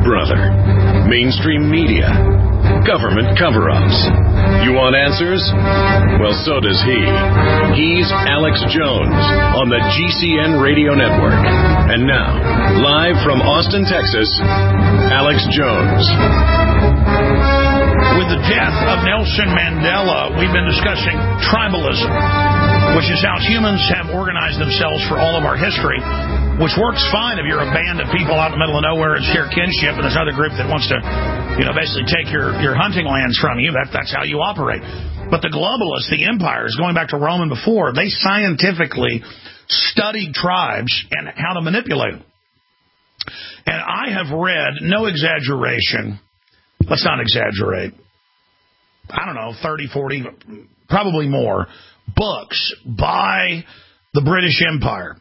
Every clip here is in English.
brother. Mainstream media. Government cover-ups. You want answers? Well, so does he. He's Alex Jones on the GCN Radio Network. And now, live from Austin, Texas, Alex Jones. With the death of Nelson Mandela, we've been discussing tribalism, which is how humans have organized themselves for all of our history, which works fine if you're a band of people out in the middle of nowhere and share kinship, and there's another group that wants to, basically take your hunting lands from you. That's how you operate. But the globalists, the empires, going back to Rome and before, they scientifically studied tribes and how to manipulate them. And I have read, no exaggeration, let's not exaggerate, I don't know, 30, 40, probably more, books by the British Empire.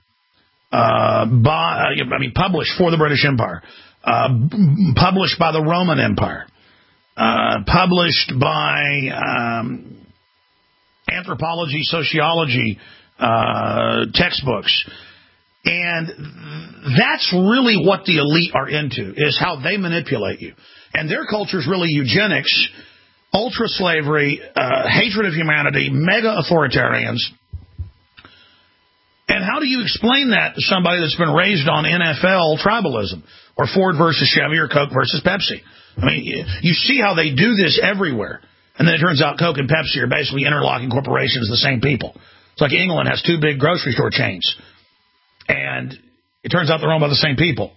Published for the British Empire, published by the Roman Empire, published by anthropology, sociology textbooks. And that's really what the elite are into, is how they manipulate you. And their culture is really eugenics, ultra-slavery, hatred of humanity, mega-authoritarians. And how do you explain that to somebody that's been raised on NFL tribalism, or Ford versus Chevy, or Coke versus Pepsi? I mean, you see how they do this everywhere. And then it turns out Coke and Pepsi are basically interlocking corporations, the same people. It's like England has two big grocery store chains. And it turns out they're owned by the same people.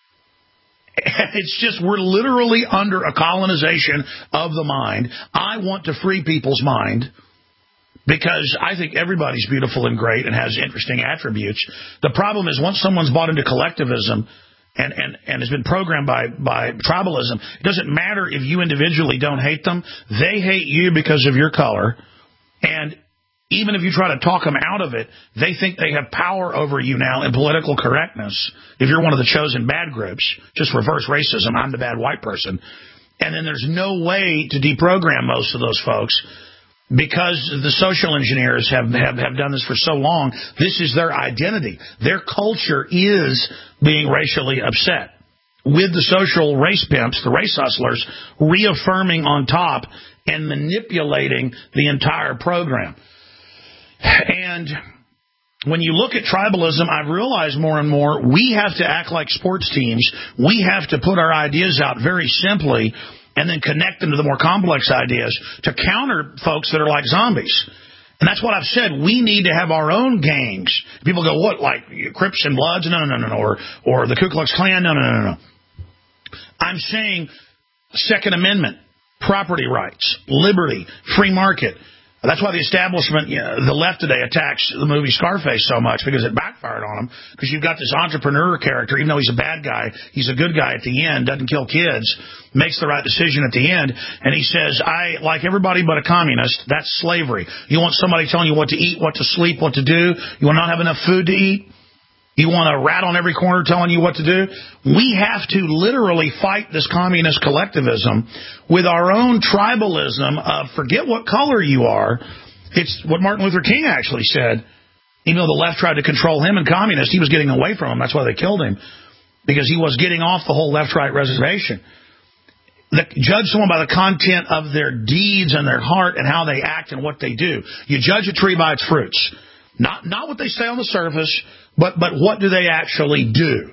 It's just, we're literally under a colonization of the mind. I want to free people's mind, because I think everybody's beautiful and great and has interesting attributes. The problem is, once someone's bought into collectivism and has been programmed by tribalism, it doesn't matter if you individually don't hate them. They hate you because of your color. And even if you try to talk them out of it, they think they have power over you now in political correctness. If you're one of the chosen bad groups, just reverse racism, I'm the bad white person. And then there's no way to deprogram most of those folks, because the social engineers have done this for so long. This is their identity. Their culture is being racially upset, with the social race pimps, the race hustlers, reaffirming on top and manipulating the entire program. And when you look at tribalism, I've realized more and more, we have to act like sports teams. We have to put our ideas out very simply and then connect them to the more complex ideas to counter folks that are like zombies. And that's what I've said. We need to have our own gangs. People go, what, like Crips and Bloods? No. Or the Ku Klux Klan? No. I'm saying Second Amendment, property rights, liberty, free market. That's why the establishment, the left today, attacks the movie Scarface so much, because it backfired on them. Because you've got this entrepreneur character, even though he's a bad guy, he's a good guy at the end, doesn't kill kids, makes the right decision at the end, and he says, I like everybody but a communist. That's slavery. You want somebody telling you what to eat, what to sleep, what to do? You want to not have enough food to eat? You want a rat on every corner telling you what to do? We have to literally fight this communist collectivism with our own tribalism of forget what color you are. It's what Martin Luther King actually said. Even though the left tried to control him and communists, he was getting away from them. That's why they killed him, because he was getting off the whole left-right reservation. Judge someone by the content of their deeds and their heart and how they act and what they do. You judge a tree by its fruits. Not what they say on the surface, but what do they actually do?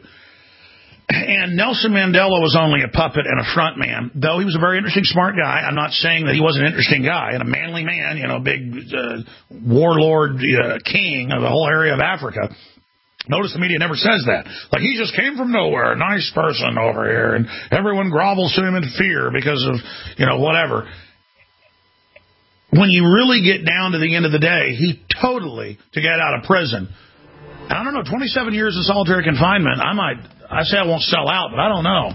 And Nelson Mandela was only a puppet and a front man, though he was a very interesting, smart guy. I'm not saying that he wasn't an interesting guy and a manly man, big warlord king of the whole area of Africa. Notice the media never says that. Like, he just came from nowhere, a nice person over here, and everyone grovels to him in fear because of, whatever. When you really get down to the end of the day, he totally, to get out of prison, I don't know, 27 years in solitary confinement, I say I won't sell out, but I don't know.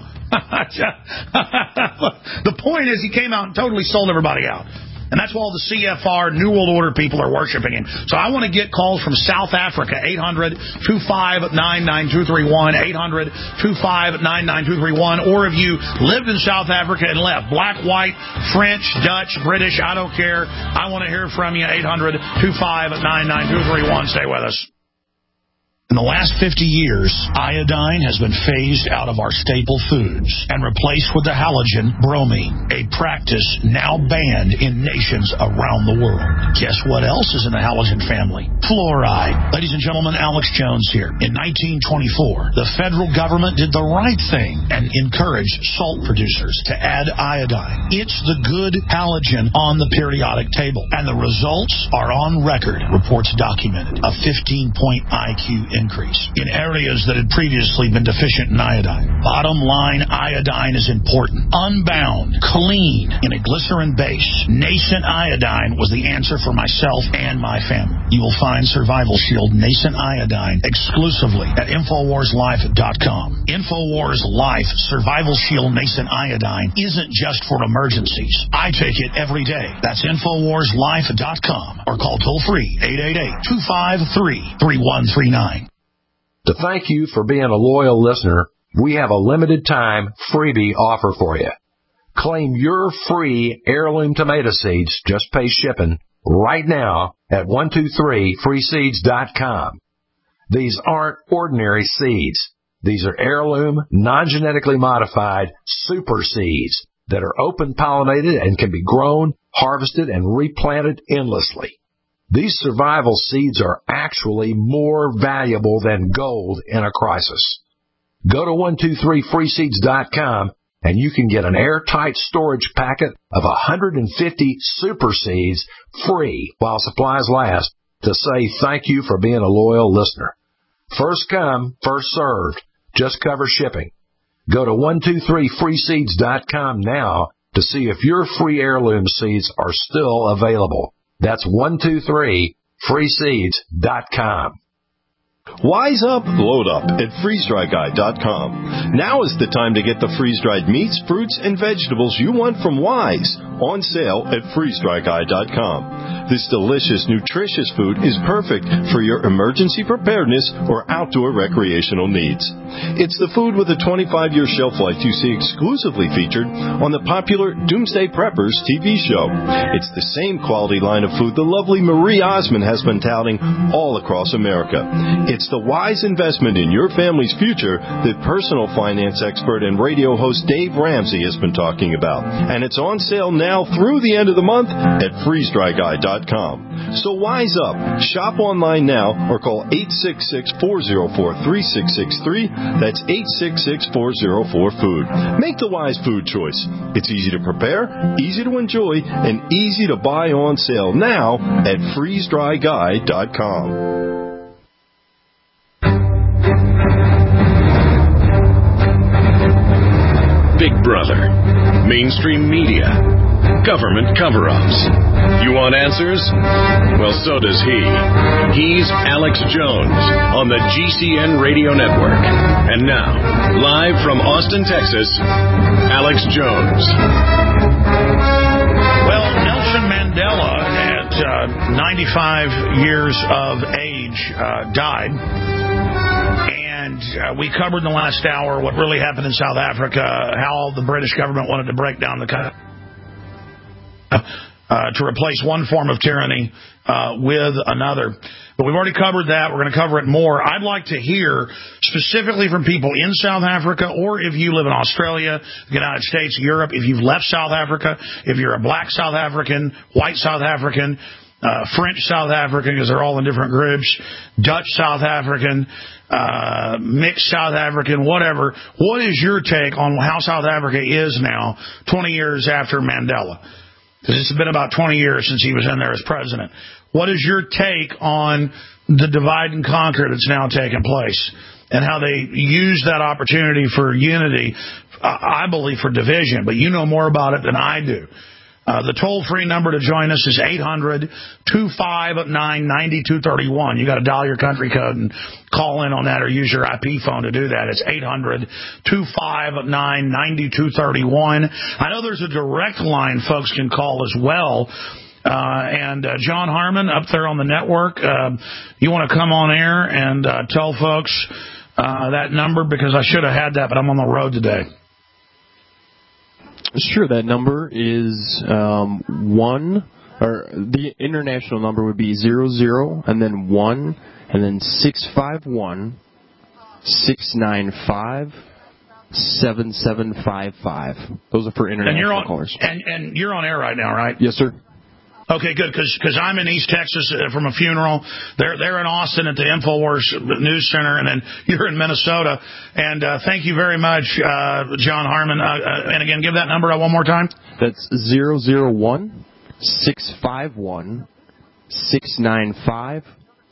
The point is, he came out and totally sold everybody out. And that's why all the CFR, New World Order people are worshiping him. So I want to get calls from South Africa, 800-259-9231, 800-259-9231. Or if you lived in South Africa and left, black, white, French, Dutch, British, I don't care. I want to hear from you, 800-259-9231. Stay with us. In the last 50 years, iodine has been phased out of our staple foods and replaced with the halogen bromine, a practice now banned in nations around the world. Guess what else is in the halogen family? Fluoride. Ladies and gentlemen, Alex Jones here. In 1924, the federal government did the right thing and encouraged salt producers to add iodine. It's the good halogen on the periodic table, and the results are on record. Reports documented a 15-point IQ increase in areas that had previously been deficient in iodine. Bottom line, iodine is important. Unbound, clean, in a glycerin base, nascent iodine was the answer for myself and my family. You will find Survival Shield Nascent Iodine exclusively at InfoWarsLife.com. InfoWars Life Survival Shield Nascent Iodine isn't just for emergencies. I take it every day. That's InfoWarsLife.com or call toll-free 888-253-3139. To thank you for being a loyal listener, we have a limited time freebie offer for you. Claim your free heirloom tomato seeds, just pay shipping, right now at 123freeseeds.com. These aren't ordinary seeds. These are heirloom, non-genetically modified super seeds that are open pollinated and can be grown, harvested, and replanted endlessly. These survival seeds are actually more valuable than gold in a crisis. Go to 123freeseeds.com and you can get an airtight storage packet of 150 super seeds free while supplies last to say thank you for being a loyal listener. First come, first served. Just cover shipping. Go to 123freeseeds.com now to see if your free heirloom seeds are still available. That's 123freeseeds.com. Wise up, load up at freezedryguy.com. Now is the time to get the freeze-dried meats, fruits, and vegetables you want from Wise on sale at freezedryguy.com. This delicious, nutritious food is perfect for your emergency preparedness or outdoor recreational needs. It's the food with a 25-year shelf life you see exclusively featured on the popular Doomsday Preppers TV show. It's the same quality line of food the lovely Marie Osmond has been touting all across America. It's the wise investment in your family's future that personal finance expert and radio host Dave Ramsey has been talking about. And it's on sale now through the end of the month at freezedryguy.com. So wise up. Shop online now or call 866-404-3663. That's 866-404-FOOD. Make the wise food choice. It's easy to prepare, easy to enjoy, and easy to buy on sale now at freezedryguy.com. Big Brother, mainstream media, government cover-ups. You want answers? Well, so does he. He's Alex Jones on the GCN Radio Network. And now, live from Austin, Texas, Alex Jones. Well, Nelson Mandela, at 95 years of age, died. And we covered in the last hour what really happened in South Africa, how the British government wanted to break down the country to replace one form of tyranny with another. But we've already covered that. We're going to cover it more. I'd like to hear specifically from people in South Africa, or if you live in Australia, the United States, Europe, if you've left South Africa, if you're a black South African, white South African, French South African, because they're all in different groups, Dutch South African, mixed South African, whatever. What is your take on how South Africa is now, 20 years after Mandela? Because it's been about 20 years since he was in there as president. What is your take on the divide and conquer that's now taking place and how they use that opportunity for unity, I believe for division, but you know more about it than I do. The toll-free number to join us is 800-259-9231. You got to dial your country code and call in on that or use your IP phone to do that. It's 800-259-9231. I know there's a direct line folks can call as well. And John Harmon up there on the network, you want to come on air and tell folks that number, because I should have had that, but I'm on the road today. Sure, that number is 1 or the international number would be 00 and then 1 and then 651 695 7755. Those are for international callers. And you're on air right now, right? Yes, sir. Okay, good, because I'm in East Texas from a funeral. They're in Austin at the InfoWars News Center, and then you're in Minnesota. And thank you very much, John Harmon. And again, give that number out one more time. That's 001 651 695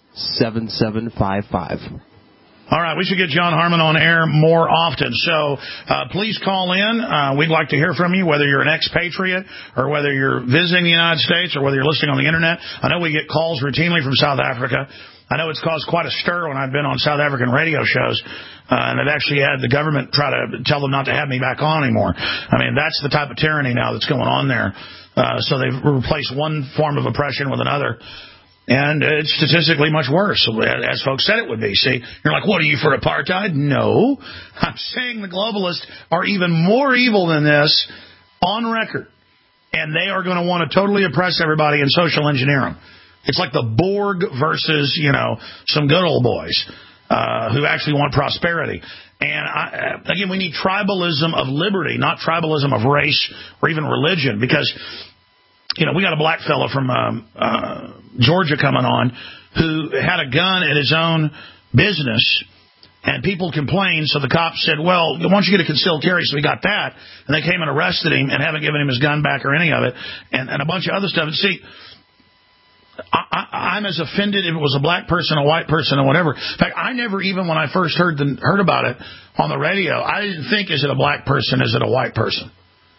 7755. All right, we should get John Harmon on air more often. So please call in. We'd like to hear from you, whether you're an expatriate or whether you're visiting the United States or whether you're listening on the Internet. I know we get calls routinely from South Africa. I know it's caused quite a stir when I've been on South African radio shows, and they've actually had the government try to tell them not to have me back on anymore. I mean, that's the type of tyranny now that's going on there. So they've replaced one form of oppression with another. And it's statistically much worse, as folks said it would be. See, you're like, what are you, for apartheid? No. I'm saying the globalists are even more evil than this on record. And they are going to want to totally oppress everybody and social engineer them. It's like the Borg versus, some good old boys who actually want prosperity. And, again, we need tribalism of liberty, not tribalism of race or even religion, because we got a black fellow from Georgia coming on who had a gun at his own business, and people complained, so the cops said, well, why don't you get a concealed carry? So he got that, and they came and arrested him and haven't given him his gun back or any of it, and a bunch of other stuff. And see, I'm as offended if it was a black person, a white person, or whatever. In fact, I never even, when I first heard about it on the radio, I didn't think, is it a black person, is it a white person?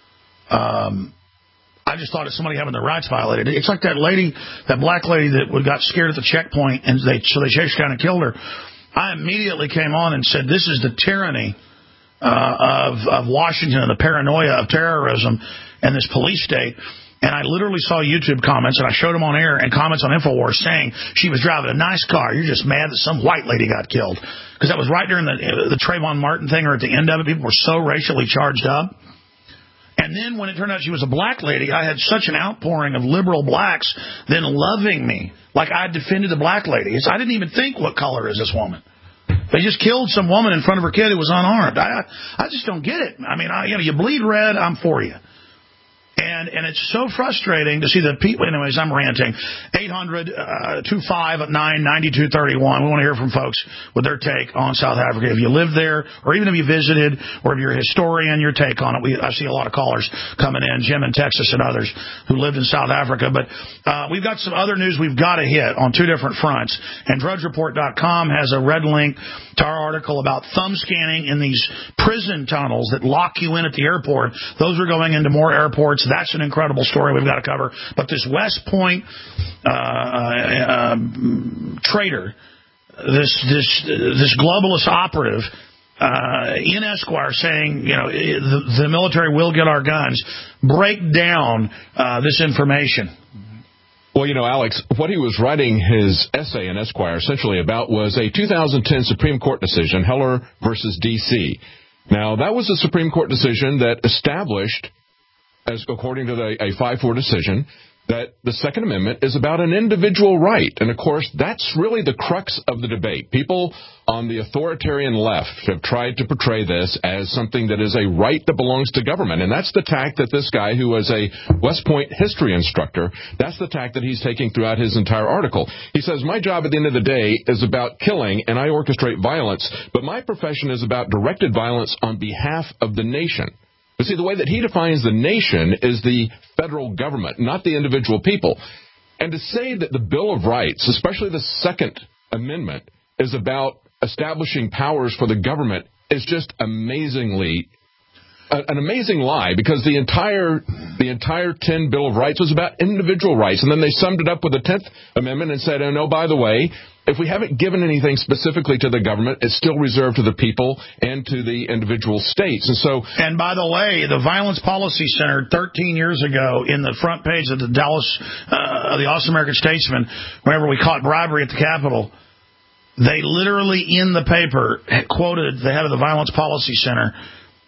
I just thought it's somebody having their rights violated. It's like that black lady that got scared at the checkpoint, and so they chased down and killed her. I immediately came on and said, this is the tyranny of Washington and the paranoia of terrorism and this police state. And I literally saw YouTube comments, and I showed them on air, and comments on InfoWars saying she was driving a nice car. You're just mad that some white lady got killed. Because that was right during the Trayvon Martin thing, or at the end of it. People were so racially charged up. And then when it turned out she was a black lady, I had such an outpouring of liberal blacks then loving me, like I defended the black lady. I didn't even think, what color is this woman? They just killed some woman in front of her kid who was unarmed. I just don't get it. I mean, you bleed red, I'm for you. And it's so frustrating to see the people. Anyways, I'm ranting. 800-259-9231. We want to hear from folks with their take on South Africa. If you live there, or even if you visited, or if you're a historian, your take on it. I see a lot of callers coming in, Jim in Texas and others who lived in South Africa. But we've got some other news we've got to hit on two different fronts. And DrudgeReport.com has a red link to our article about thumb scanning in these prison tunnels that lock you in at the airport. Those are going into more airports. That's an incredible story we've got to cover. But this West Point traitor, this globalist operative in Esquire saying, the military will get our guns, break down this information. Well, Alex, what he was writing his essay in Esquire essentially about was a 2010 Supreme Court decision, Heller versus D.C. Now, that was a Supreme Court decision that established, as according to a 5-4 decision, that the Second Amendment is about an individual right. And, of course, that's really the crux of the debate. People on the authoritarian left have tried to portray this as something that is a right that belongs to government. And that's the tack that this guy, who was a West Point history instructor, that's the tack that he's taking throughout his entire article. He says, my job at the end of the day is about killing, and I orchestrate violence, but my profession is about directed violence on behalf of the nation. But see, the way that he defines the nation is the federal government, not the individual people. And to say that the Bill of Rights, especially the Second Amendment, is about establishing powers for the government is just amazingly an amazing lie, because the entire 10 Bill of Rights was about individual rights. And then they summed it up with the 10th Amendment and said, oh, no, by the way, if we haven't given anything specifically to the government, it's still reserved to the people and to the individual states. And by the way, the Violence Policy Center 13 years ago, in the front page of the the Austin American Statesman, whenever we caught bribery at the Capitol, they literally in the paper quoted the head of the Violence Policy Center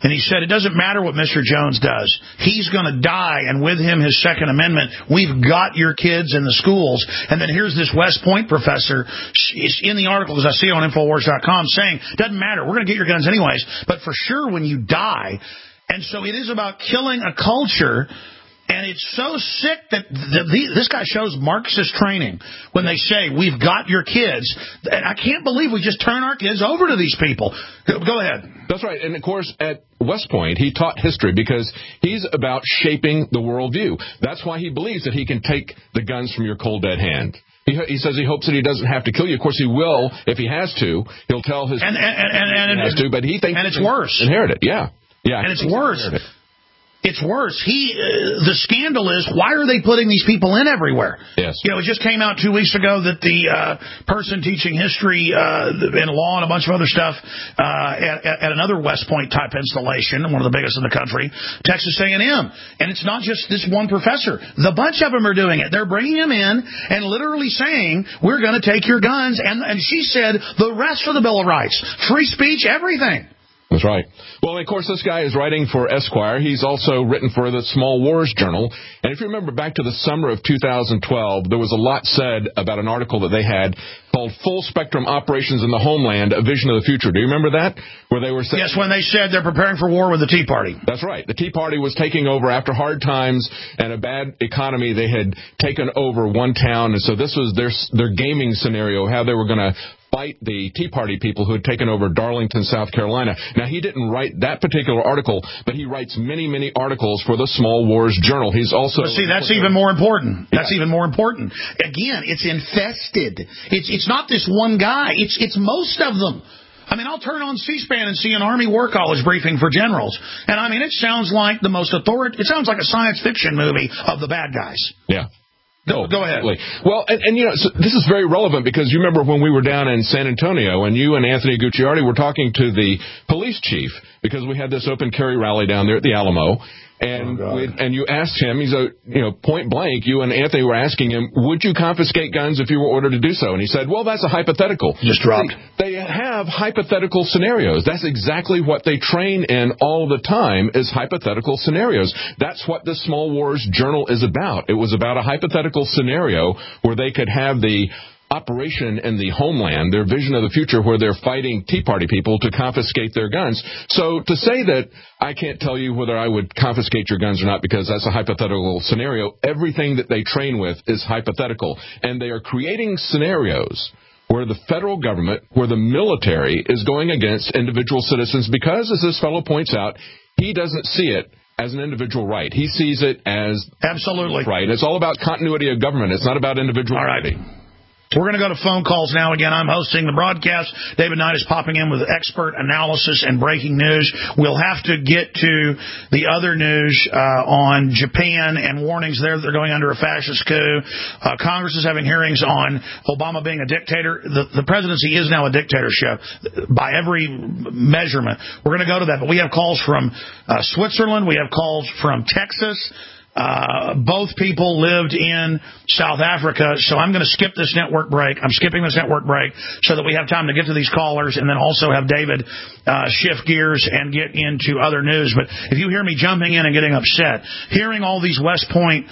And he said, it doesn't matter what Mr. Jones does. He's going to die, and with him, his Second Amendment. We've got your kids in the schools. And then here's this West Point professor. It's in the article, as I see on Infowars.com, saying, doesn't matter. We're going to get your guns anyways. But for sure, when you die. And so it is about killing a culture. And it's so sick that this guy shows Marxist training when they say, we've got your kids. And I can't believe we just turn our kids over to these people. Go ahead. That's right. And, of course, at West Point, he taught history because he's about shaping the worldview. That's why he believes that he can take the guns from your cold, dead hand. He says he hopes that he doesn't have to kill you. Of course, he will if he has to. He'll tell his and he has to, but he thinks and it's worse. Inherit it, yeah. And it's worse. It's worse. The scandal is, why are they putting these people in everywhere? Yes. You know, it just came out 2 weeks ago that the person teaching history and law and a bunch of other stuff at another West Point type installation, one of the biggest in the country, Texas A&M. And it's not just this one professor. The bunch of them are doing it. They're bringing him in and literally saying, we're going to take your guns. And she said the rest of the Bill of Rights, free speech, everything. That's right. Well, of course, this guy is writing for Esquire. He's also written for the Small Wars Journal. And if you remember back to the summer of 2012, there was a lot said about an article that they had called Full Spectrum Operations in the Homeland, A Vision of the Future. Do you remember that? Where they were saying, yes, when they said they're preparing for war with the Tea Party. That's right. The Tea Party was taking over after hard times and a bad economy. They had taken over one town. And so this was their gaming scenario, how they were going to fight the Tea Party people who had taken over Darlington, South Carolina. Now, he didn't write that particular article, but he writes many, many articles for the Small Wars Journal. He's also... But see, that's even more important. That's even more important. Again, it's infested. It's not this one guy. It's most of them. I mean, I'll turn on C-SPAN and see an Army War College briefing for generals. And, I mean, it sounds like the most it sounds like a science fiction movie of the bad guys. Yeah. Go ahead. Well, and you know, so this is very relevant because you remember when we were down in San Antonio and you and Anthony Gucciardi were talking to the police chief because we had this open carry rally down there at the Alamo. And you asked him, he's point blank, you and Anthony were asking him, would you confiscate guns if you were ordered to do so? And he said, well, that's a hypothetical. Just dropped. They have hypothetical scenarios. That's exactly what they train in all the time is hypothetical scenarios. That's what the Small Wars Journal is about. It was about a hypothetical scenario where they could have the operation in the homeland, their vision of the future where they're fighting Tea Party people to confiscate their guns. So to say that I can't tell you whether I would confiscate your guns or not because that's a hypothetical scenario, everything that they train with is hypothetical. And they are creating scenarios where the federal government, where the military is going against individual citizens because, as this fellow points out, he doesn't see it as an individual right. He sees it as absolutely right. It's all about continuity of government. It's not about individual right. We're going to go to phone calls now. Again, I'm hosting the broadcast. David Knight is popping in with expert analysis and breaking news. We'll have to get to the other news on Japan and warnings there that they're going under a fascist coup. Congress is having hearings on Obama being a dictator. The presidency is now a dictatorship by every measurement. We're going to go to that. But we have calls from Switzerland. We have calls from Texas. Both people lived in South Africa, so I'm going to skip this network break. I'm skipping this network break so that we have time to get to these callers and then also have David shift gears and get into other news. But if you hear me jumping in and getting upset, hearing all these West Point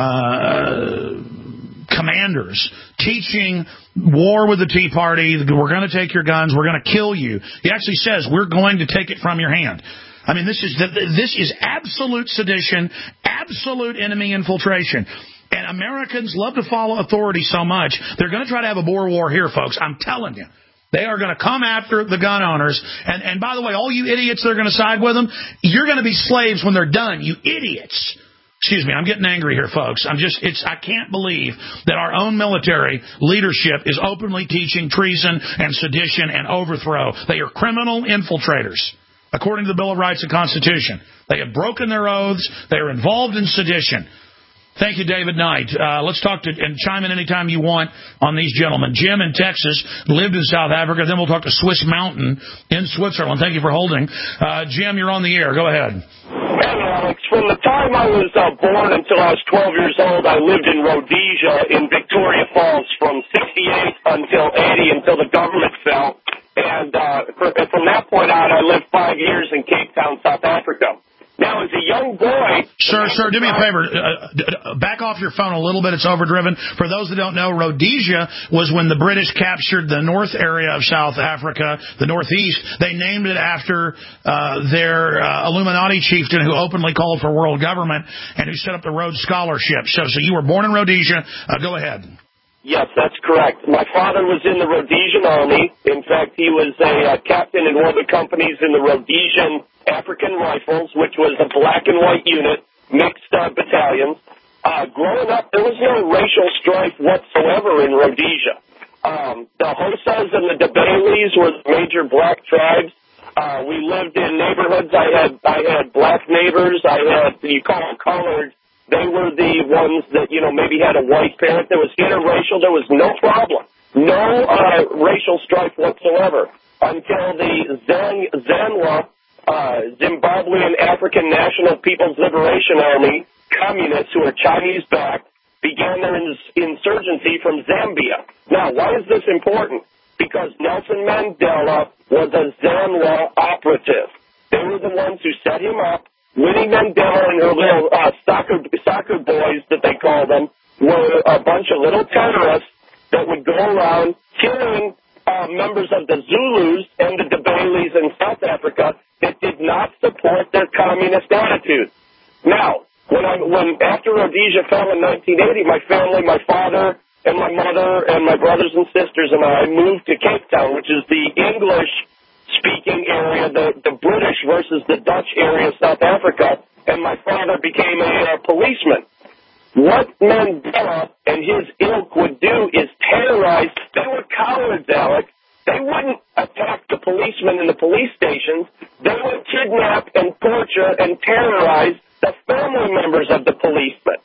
commanders teaching war with the Tea Party, we're going to take your guns, we're going to kill you. He actually says, we're going to take it from your hand. I mean, this is absolute sedition, absolute enemy infiltration. And Americans love to follow authority so much, they're going to try to have a Boer war here, folks. I'm telling you. They are going to come after the gun owners. And by the way, all you idiots that are going to side with them, you're going to be slaves when they're done, you idiots. Excuse me, I'm getting angry here, folks. I can't believe that our own military leadership is openly teaching treason and sedition and overthrow. They are criminal infiltrators. According to the Bill of Rights and Constitution. They have broken their oaths. They are involved in sedition. Thank you, David Knight. Let's talk to and chime in anytime you want on these gentlemen. Jim in Texas lived in South Africa. Then we'll talk to Swiss Mountain in Switzerland. Thank you for holding. Jim, you're on the air. Go ahead. Hey, Alex. From the time I was born until I was 12 years old, I lived in Rhodesia in Victoria Falls from 68 until 80, until the government fell. And from that point on, I lived 5 years in Cape Town, South Africa. Now, as a young boy... Sir, do me a favor. Back off your phone a little bit. It's overdriven. For those that don't know, Rhodesia was when the British captured the north area of South Africa, the northeast. They named it after their Illuminati chieftain who openly called for world government and who set up the Rhodes Scholarship. So you were born in Rhodesia. Go ahead. Yes, that's correct. My father was in the Rhodesian Army. In fact, he was a captain in one of the companies in the Rhodesian African Rifles, which was a black and white unit, mixed battalions. Growing up, there was no racial strife whatsoever in Rhodesia. The Xhosas and the Dabeles were the major black tribes. We lived in neighborhoods. I had black neighbors. You call them colored. They were the ones that, maybe had a white parent. There was interracial. There was no problem. No racial strife whatsoever until the ZANLA, Zimbabwean African National People's Liberation Army, communists who are Chinese-backed, began their insurgency from Zambia. Now, why is this important? Because Nelson Mandela was a ZANLA operative. They were the ones who set him up. Winnie Mandela and her little soccer boys, that they call them, were a bunch of little terrorists that would go around killing members of the Zulus and the Dabeles in South Africa that did not support their communist attitude. Now, when after Rhodesia fell in 1980, my family, my father and my mother and my brothers and sisters and I moved to Cape Town, which is the English-speaking area, the British versus the Dutch area of South Africa, and my father became a policeman. What Mandela and his ilk would do is terrorize. They were cowards, Alec. They wouldn't attack the policemen in the police stations. They would kidnap and torture and terrorize the family members of the policemen.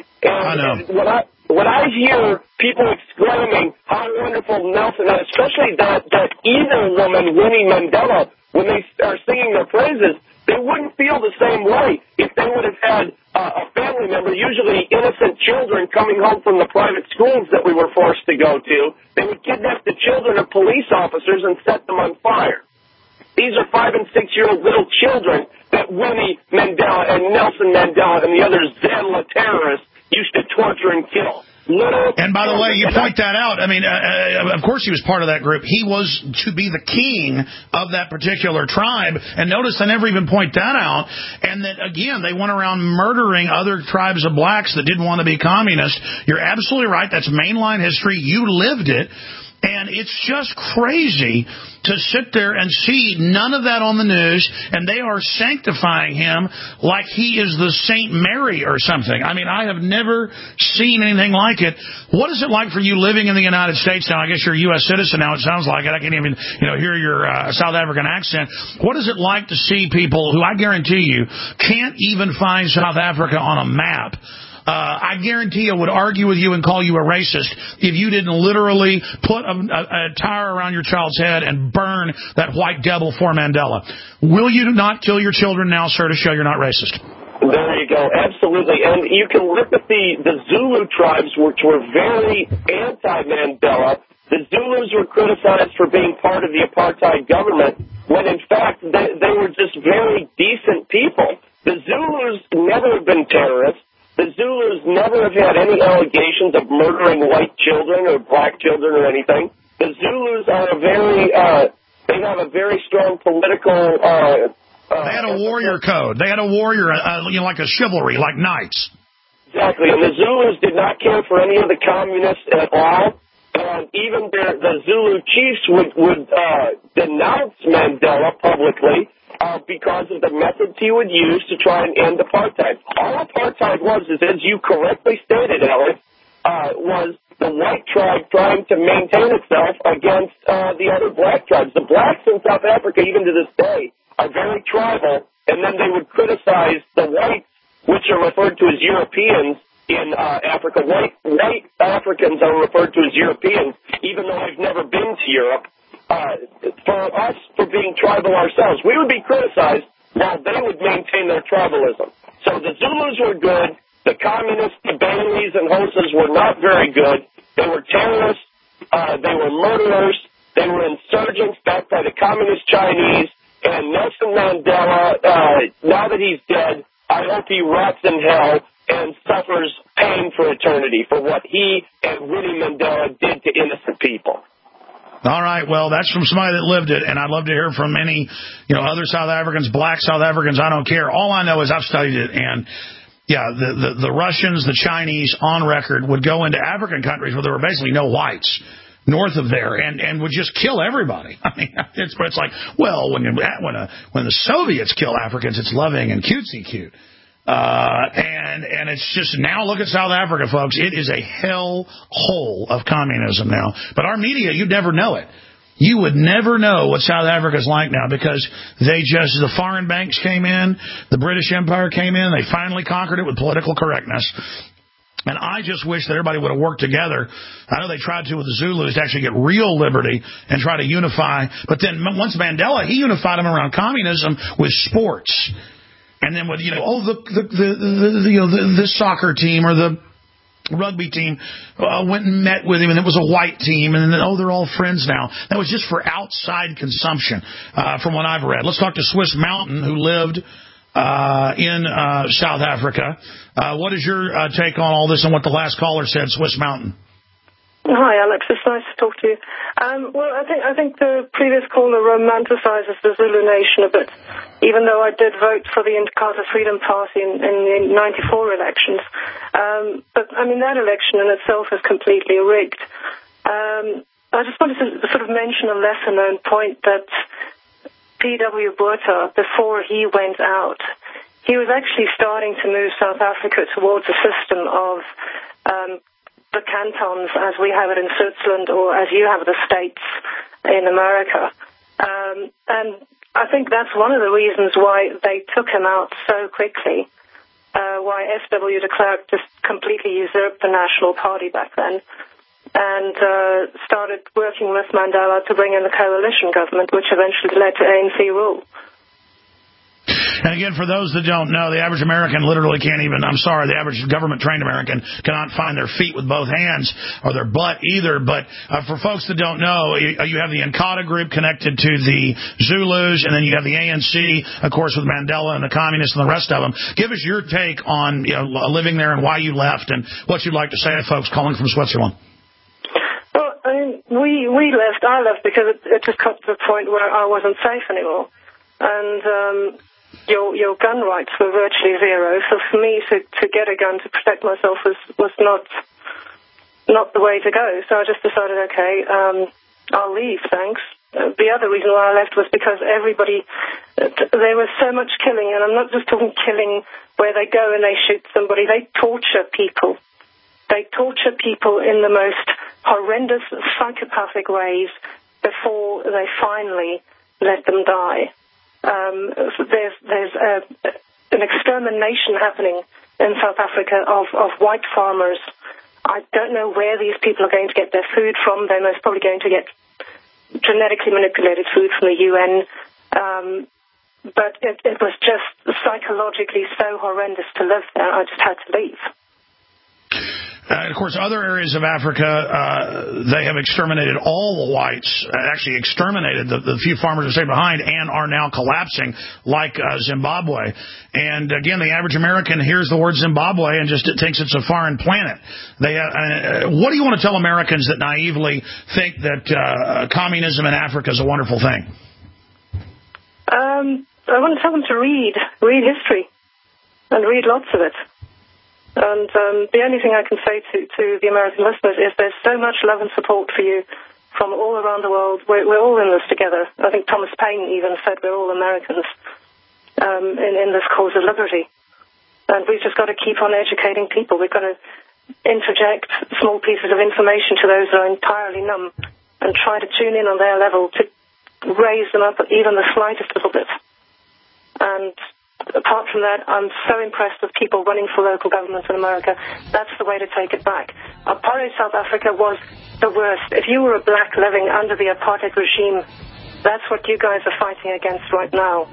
And when I hear people exclaiming how wonderful Nelson, and especially that evil woman, Winnie Mandela, when they are singing their praises, they wouldn't feel the same way if they would have had a family member, usually innocent children, coming home from the private schools that we were forced to go to. They would kidnap the children of police officers and set them on fire. These are 5- and 6-year-old little children that Winnie Mandela and Nelson Mandela and the other ZANLA terrorists used to torture and kill. And by the way, you point that out. I mean, of course he was part of that group. He was to be the king of that particular tribe. And notice I never even point that out. And that, again, they went around murdering other tribes of blacks that didn't want to be communist. You're absolutely right. That's mainline history. You lived it. And it's just crazy to sit there and see none of that on the news, and they are sanctifying him like he is the Saint Mary or something. I mean, I have never seen anything like it. What is it like for you living in the United States now? I guess you're a U.S. citizen now. It sounds like it. I can't even hear your South African accent. What is it like to see people who I guarantee you can't even find South Africa on a map? I guarantee I would argue with you and call you a racist if you didn't literally put a tire around your child's head and burn that white devil for Mandela. Will you not kill your children now, sir, to show you're not racist? There you go. Absolutely. And you can look at the Zulu tribes, which were very anti-Mandela. The Zulus were criticized for being part of the apartheid government, when in fact they were just very decent people. The Zulus never have been terrorists. The Zulus never have had any allegations of murdering white children or black children or anything. The Zulus are they have a very strong political... they had a warrior code. They had a warrior, like a chivalry, like knights. Exactly, and the Zulus did not care for any of the communists at all. And even the Zulu chiefs would denounce Mandela publicly, because of the methods he would use to try and end apartheid. All apartheid was, as you correctly stated, Alex, was the white tribe trying to maintain itself against the other black tribes. The blacks in South Africa, even to this day, are very tribal, and then they would criticize the whites, which are referred to as Europeans in Africa. White Africans are referred to as Europeans, even though I've never been to Europe. For us, for being tribal ourselves, we would be criticized while they would maintain their tribalism. So the Zulus were good. The communists, the Dabeles and Xhosas were not very good. They were terrorists. They were murderers. They were insurgents backed by the Communist Chinese. And Nelson Mandela, now that he's dead, I hope he rots in hell and suffers pain for eternity for what he and Winnie Mandela did to innocent people. All right, well, that's from somebody that lived it, and I'd love to hear from any, other South Africans, black South Africans. I don't care. All I know is I've studied it, and yeah, the Russians, the Chinese, on record, would go into African countries where there were basically no whites north of there, and would just kill everybody. I mean, it's like, well, when the Soviets kill Africans, it's loving and cutesy cute. And it's just, now look at South Africa, folks. It is a hell hole of communism now. But our media, you'd never know it. You would never know what South Africa's like now, because the foreign banks came in, the British Empire came in, they finally conquered it with political correctness. And I just wish that everybody would have worked together. I know they tried to with the Zulus to actually get real liberty and try to unify. But then once Mandela, he unified them around communism with sports. And then with, the soccer team or the rugby team went and met with him, and it was a white team, and then, they're all friends now. That was just for outside consumption, from what I've read. Let's talk to Swiss Mountain, who lived in South Africa. What is your take on all this and what the last caller said, Swiss Mountain? Hi, Alex. It's nice to talk to you. Well, I think the previous caller romanticizes the Zulu nation a bit, even though I did vote for the Inkatha Freedom Party in the 94 elections. But, I mean, that election in itself is completely rigged. I just wanted to sort of mention a lesser-known point that P.W. Botha, before he went out, he was actually starting to move South Africa towards a system of the cantons as we have it in Switzerland, or as you have the states in America. And I think that's one of the reasons why they took him out so quickly, why S.W. de Klerk just completely usurped the National Party back then, and started working with Mandela to bring in the coalition government, which eventually led to ANC rule. And again, for those that don't know, the average American literally can't even, the average government-trained American cannot find their feet with both hands or their butt either. But for folks that don't know, you have the Inkatha group connected to the Zulus, and then you have the ANC, of course, with Mandela and the communists and the rest of them. Give us your take on living there and why you left and what you'd like to say to folks calling from Switzerland. Well, I mean, I left because it just got to the point where I wasn't safe anymore. And your gun rights were virtually zero. So for me to get a gun to protect myself was not the way to go. So I just decided, okay, I'll leave, thanks. The other reason why I left was because there was so much killing, and I'm not just talking killing where they go and they shoot somebody. They torture people. They torture people in the most horrendous, psychopathic ways before they finally let them die. There's an extermination happening in South Africa of white farmers. I don't know where these people are going to get their food from. They're most probably going to get genetically manipulated food from the UN. But it was just psychologically so horrendous to live there. I just had to leave. Of course, other areas of Africa, they have exterminated all the whites, actually exterminated the few farmers that stayed behind, and are now collapsing, like Zimbabwe. And again, the average American hears the word Zimbabwe and just thinks it's a foreign planet. What do you want to tell Americans that naively think that communism in Africa is a wonderful thing? I want to tell them to read history, and read lots of it. And the only thing I can say to the American listeners is there's so much love and support for you from all around the world. We're all in this together. I think Thomas Paine even said we're all Americans in this cause of liberty. And we've just got to keep on educating people. We've got to interject small pieces of information to those that are entirely numb and try to tune in on their level to raise them up even the slightest little bit. And apart from that, I'm so impressed with people running for local governments in America. That's the way to take it back. Apartheid South Africa was the worst. If you were a black living under the apartheid regime, that's what you guys are fighting against right now.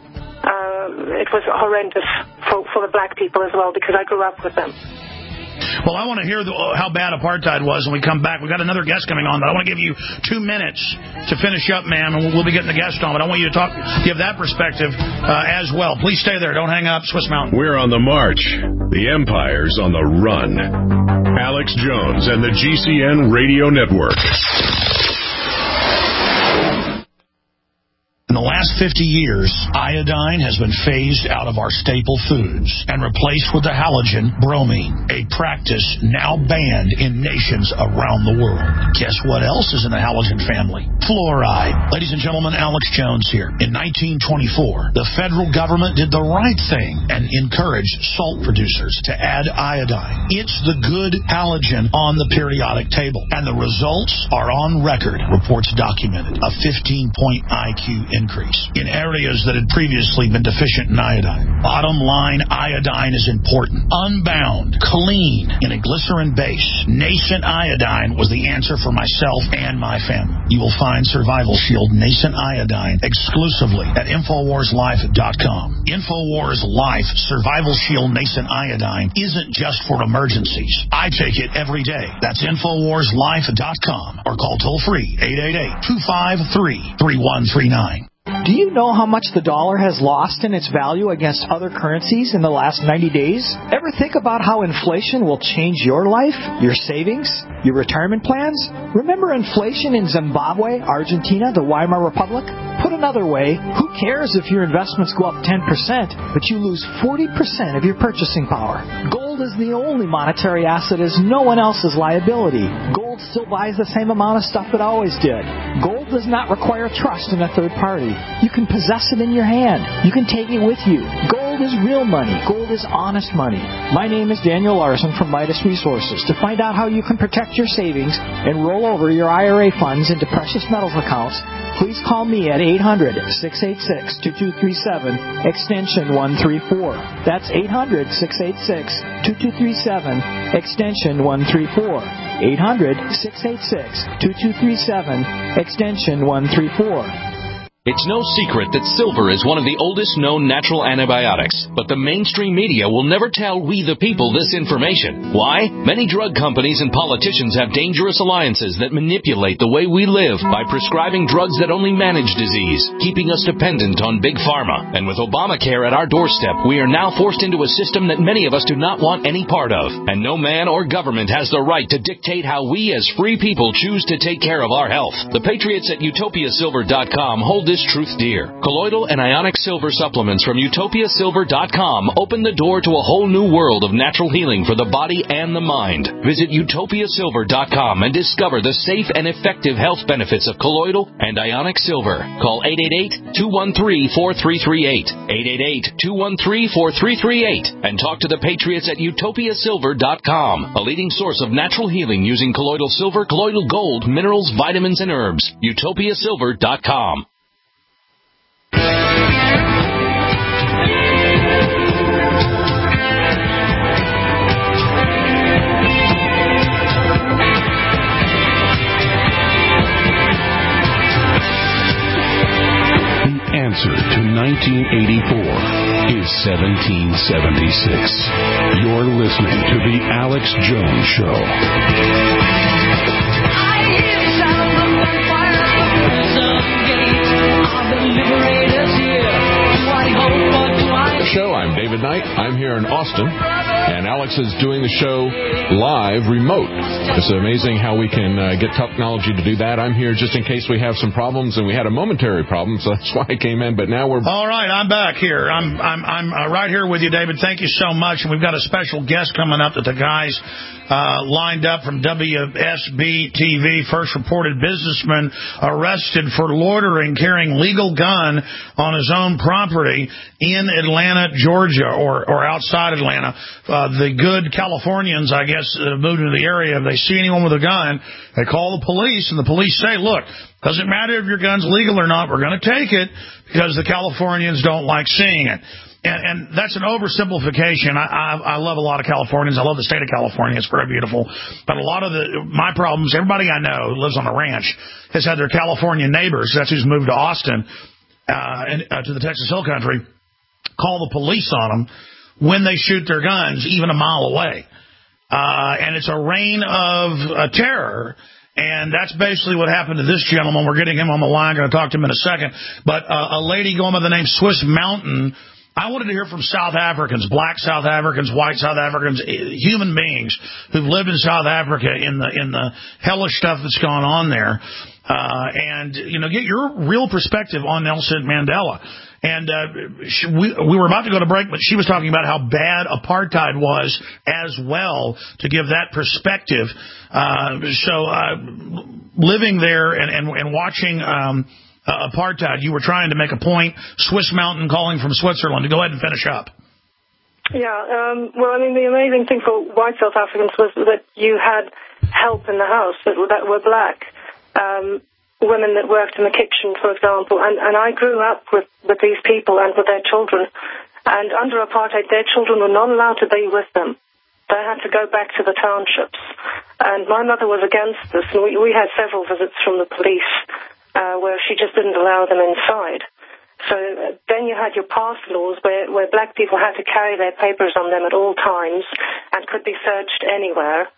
It was horrendous for the black people as well, because I grew up with them. Well, I want to hear how bad apartheid was when we come back. We've got another guest coming on, but I want to give you 2 minutes to finish up, ma'am, and we'll be getting the guest on. But I want you to give that perspective as well. Please stay there. Don't hang up. Swiss Mountain. We're on the march. The empire's on the run. Alex Jones and the GCN Radio Network. In the last 50 years, iodine has been phased out of our staple foods and replaced with the halogen bromine, a practice now banned in nations around the world. Guess what else is in the halogen family? Fluoride. Ladies and gentlemen, Alex Jones here. In 1924, the federal government did the right thing and encouraged salt producers to add iodine. It's the good halogen on the periodic table, and the results are on record. Reports documented a 15-point IQ increase in areas that had previously been deficient in iodine. Bottom line, iodine is important. Unbound, clean, in a glycerin base, nascent iodine was the answer for myself and my family. You will find Survival Shield Nascent Iodine exclusively at InfoWarsLife.com. InfoWars Life Survival Shield Nascent Iodine isn't just for emergencies. I take it every day. That's InfoWarsLife.com or call toll-free 888-253-3139. Do you know how much the dollar has lost in its value against other currencies in the last 90 days? Ever think about how inflation will change your life, your savings, your retirement plans? Remember inflation in Zimbabwe, Argentina, the Weimar Republic? Put another way, who cares if your investments go up 10%, but you lose 40% of your purchasing power? Gold is the only monetary asset as no one else's liability. Gold still buys the same amount of stuff it always did. Gold does not require trust in a third party. You can possess it in your hand. You can take it with you. Gold is real money. Gold is honest money. My name is Daniel Larson from Midas Resources. To find out how you can protect your savings and roll over your IRA funds into precious metals accounts, please call me at 800-686-2237, extension 134. That's 800-686-2237, extension 134. 800-686-2237, extension 134. It's no secret that silver is one of the oldest known natural antibiotics, but the mainstream media will never tell we the people this information. Why? Many drug companies and politicians have dangerous alliances that manipulate the way we live by prescribing drugs that only manage disease, keeping us dependent on big pharma. And with Obamacare at our doorstep, we are now forced into a system that many of us do not want any part of. And no man or government has the right to dictate how we as free people choose to take care of our health. The patriots at UtopiaSilver.com hold this truth dear. Colloidal and ionic silver supplements from UtopiaSilver.com open the door to a whole new world of natural healing for the body and the mind. Visit UtopiaSilver.com and discover the safe and effective health benefits of colloidal and ionic silver. Call 888-213-4338. 888-213-4338 and talk to the patriots at UtopiaSilver.com, a leading source of natural healing using colloidal silver, colloidal gold, minerals, vitamins, and herbs. UtopiaSilver.com. Answer to 1984 is 1776. You're listening to The Alex Jones Show. Show. I'm David Knight. I'm here in Austin, and Alex is doing the show live remote. It's amazing how we can get technology to do that. I'm here just in case we have some problems, and we had a momentary problem, so that's why I came in. But now we're all right. I'm back here. I'm right here with you, David. Thank you so much. And we've got a special guest coming up that the guys lined up from WSB TV. First reported businessman arrested for loitering, carrying legal gun on his own property in Atlanta, Georgia, or outside Atlanta. The good Californians, I guess, moved into the area. If they see anyone with a gun, they call the police, and the police say, look, doesn't matter if your gun's legal or not, we're going to take it because the Californians don't like seeing it. And that's an oversimplification. I love a lot of Californians. I love the state of California. It's very beautiful. But a lot of my problems, everybody I know who lives on a ranch has had their California neighbors, that's who's moved to Austin, to the Texas Hill Country, call the police on them when they shoot their guns even a mile away. and it's a reign of terror. And that's basically what happened to this gentleman. We're getting him on the line. Going to talk to him in a second. But a lady going by the name Swiss Mountain, I wanted to hear from South Africans, black South Africans, white South Africans, human beings who've lived in South Africa in the hellish stuff that's gone on there, and get your real perspective on Nelson Mandela. And we were about to go to break, but she was talking about how bad apartheid was as well, to give that perspective. Living there and watching apartheid, you were trying to make a point. Swiss Mountain calling from Switzerland. To go ahead and finish up. Yeah, well, I mean, the amazing thing for white South Africans was that you had help in the house that were black. Women that worked in the kitchen, for example, and I grew up with these people and with their children, and under apartheid their children were not allowed to be with them. They had to go back to the townships, and my mother was against this, and we had several visits from the police where she just didn't allow them inside. So then you had your pass laws where black people had to carry their papers on them at all times and could be searched anywhere.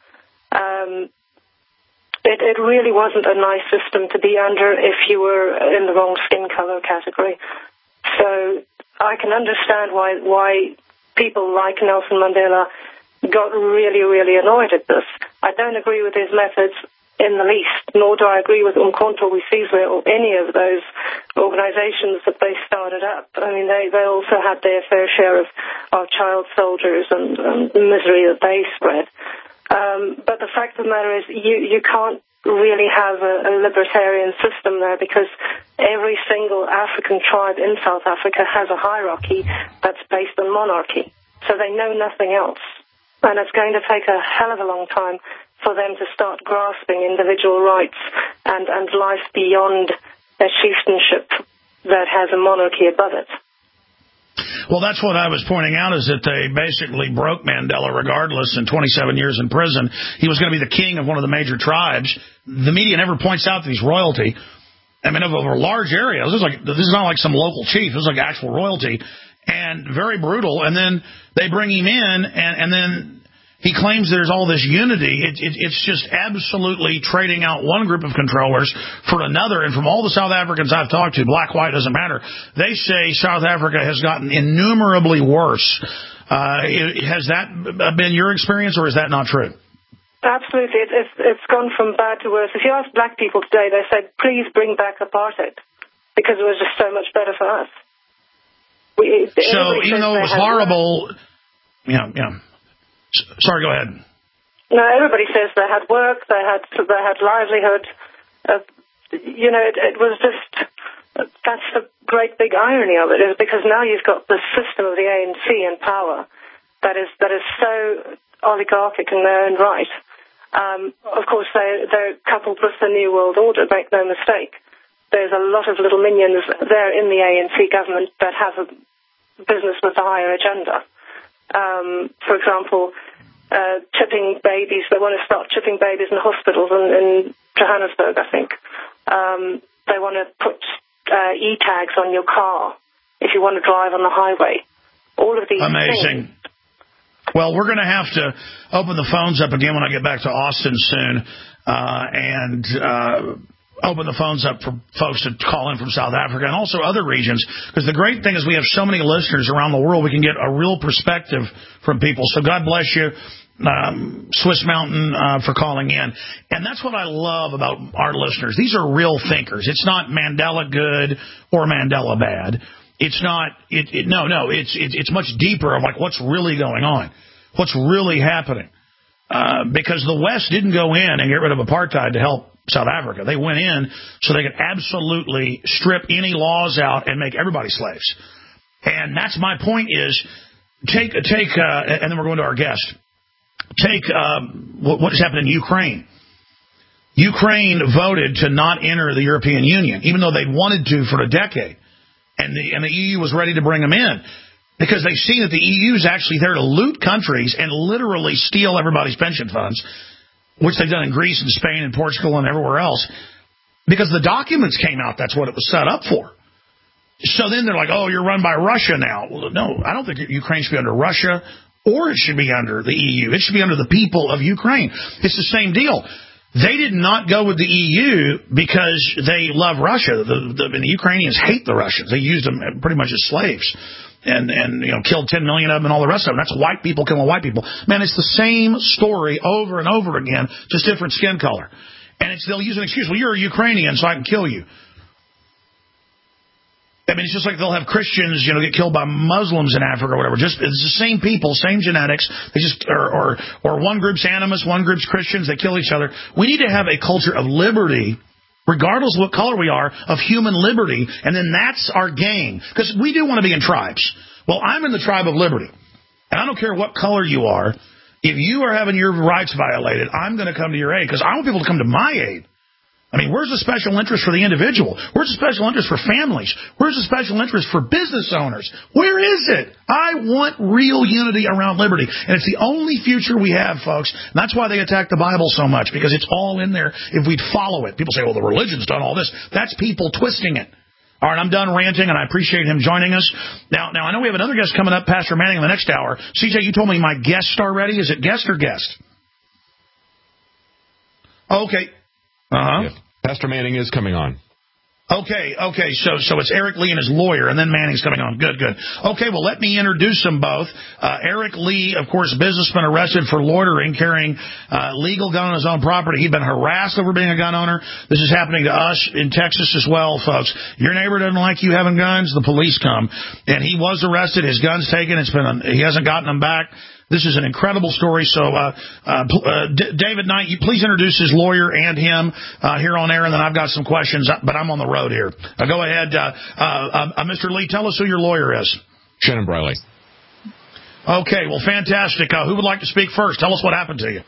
It really wasn't a nice system to be under if you were in the wrong skin color category. So I can understand why people like Nelson Mandela got really, really annoyed at this. I don't agree with his methods in the least, nor do I agree with Umkhonto we Sizwe or any of those organizations that they started up. I mean, they also had their fair share of child soldiers and the misery that they spread. But the fact of the matter is you can't really have a libertarian system there, because every single African tribe in South Africa has a hierarchy that's based on monarchy. So they know nothing else. And it's going to take a hell of a long time for them to start grasping individual rights and life beyond a chieftainship that has a monarchy above it. Well, that's what I was pointing out, is that they basically broke Mandela regardless. In 27 years in prison, he was going to be the king of one of the major tribes. The media never points out that he's royalty. I mean, over large areas. This is not like some local chief. This is like actual royalty, and very brutal. And then they bring him in, and then he claims there's all this unity. It's just absolutely trading out one group of controllers for another. And from all the South Africans I've talked to, black, white, doesn't matter, they say South Africa has gotten innumerably worse. Has that been your experience, or is that not true? Absolutely. It's gone from bad to worse. If you ask black people today, they say, please bring back apartheid, because it was just so much better for us. So even though it was horrible, Sorry, go ahead. No, everybody says they had work, they had livelihood. It was just, that's the great big irony of it, is because now you've got the system of the ANC in power that is so oligarchic in their own right. Of course, they're coupled with the New World Order, make no mistake. There's a lot of little minions there in the ANC government that have a business with a higher agenda. For example, chipping babies. They want to start chipping babies in hospitals in Johannesburg, I think. They want to put e-tags on your car if you want to drive on the highway. All of these Amazing. Things. Well, we're going to have to open the phones up again when I get back to Austin soon, and open the phones up for folks to call in from South Africa and also other regions, because the great thing is we have so many listeners around the world. We can get a real perspective from people. So God bless you, Swiss Mountain, for calling in. And that's what I love about our listeners. These are real thinkers. It's not Mandela good or Mandela bad. It's not. It's much deeper of like what's really going on, what's really happening. Because the West didn't go in and get rid of apartheid to help South Africa. They went in so they could absolutely strip any laws out and make everybody slaves. And that's my point is, take, and then we're going to our guest. Take what has happened in Ukraine. Ukraine voted to not enter the European Union, even though they wanted to for a decade. And the EU was ready to bring them in, because they see that the EU is actually there to loot countries and literally steal everybody's pension funds, which they've done in Greece and Spain and Portugal and everywhere else, because the documents came out. That's what it was set up for. So then they're like, oh, you're run by Russia now. Well, no, I don't think Ukraine should be under Russia or it should be under the EU. It should be under the people of Ukraine. It's the same deal. They did not go with the EU because they love Russia. The Ukrainians hate the Russians. They used them pretty much as slaves and killed 10 million of them and all the rest of them. That's white people killing white people. Man, it's the same story over and over again, just different skin color. And they'll use an excuse. Well, you're a Ukrainian, so I can kill you. I mean, it's just like they'll have Christians, get killed by Muslims in Africa or whatever. It's the same people, same genetics. They just, or one group's animus, one group's Christians. They kill each other. We need to have a culture of liberty, regardless of what color we are, of human liberty, and then that's our game. Because we do want to be in tribes. Well, I'm in the tribe of liberty, and I don't care what color you are. If you are having your rights violated, I'm going to come to your aid because I want people to come to my aid. I mean, where's the special interest for the individual? Where's the special interest for families? Where's the special interest for business owners? Where is it? I want real unity around liberty. And it's the only future we have, folks. And that's why they attack the Bible so much, because it's all in there if we'd follow it. People say, well, the religion's done all this. That's people twisting it. All right, I'm done ranting, and I appreciate him joining us. Now, I know we have another guest coming up, Pastor Manning, in the next hour. CJ, you told me my guest already. Is it guest or guest? Okay. Yes. Pastor Manning is coming on. Okay, so it's Eric Lee and his lawyer, and then Manning's coming on. Good. Okay, well, let me introduce them both. Eric Lee, of course, businessman arrested for loitering, carrying legal gun on his own property. He'd been harassed over being a gun owner. This is happening to us in Texas as well, folks. Your neighbor doesn't like you having guns, the police come. And he was arrested, his gun's taken, he hasn't gotten them back. This is an incredible story. So, David Knight, you please introduce his lawyer and him here on air, and then I've got some questions, but I'm on the road here. Go ahead. Mr. Lee, tell us who your lawyer is. Shannon Briley. Okay, well, fantastic. Who would like to speak first? Tell us what happened to you.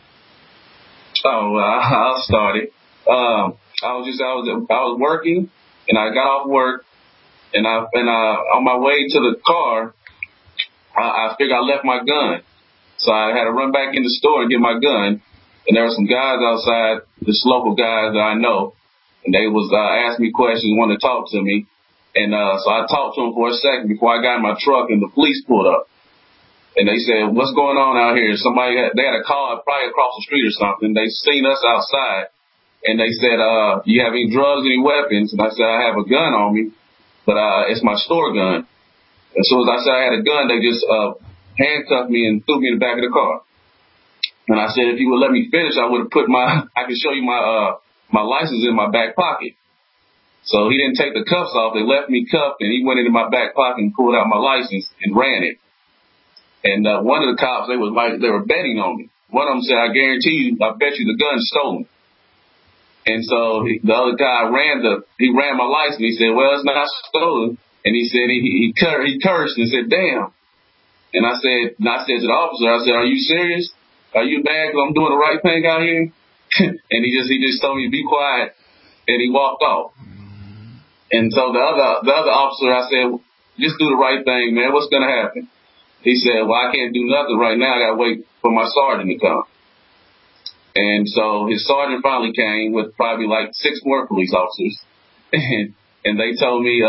I'll start it. I was working, and I got off work, and on my way to the car, I figured I left my gun. So I had to run back in the store and get my gun. And there were some guys outside, just local guys that I know. And they was asking me questions, wanted to talk to me. And so I talked to them for a second before I got in my truck and the police pulled up. And they said, what's going on out here? They had a call probably across the street or something. They seen us outside. And they said, you have any drugs, any weapons? And I said, I have a gun on me, but it's my store gun. As soon as I said I had a gun, they just handcuffed me and threw me in the back of the car. And I said, if you would let me finish, I would have I could show you my license in my back pocket. So he didn't take the cuffs off. They left me cuffed, and he went into my back pocket and pulled out my license and ran it. And one of the cops, they were betting on me. One of them said, I guarantee you, I bet you the gun's stolen. And so the other guy ran my license. He said, well, it's not stolen. And he said, he cursed and said, damn. And I said to the officer, are you serious? Are you mad because I'm doing the right thing out here? And he just told me to be quiet, and he walked off. And so the other officer, I said, just do the right thing, man. What's going to happen? He said, well, I can't do nothing right now. I got to wait for my sergeant to come. And so his sergeant finally came with probably like 6 more police officers. And they told me,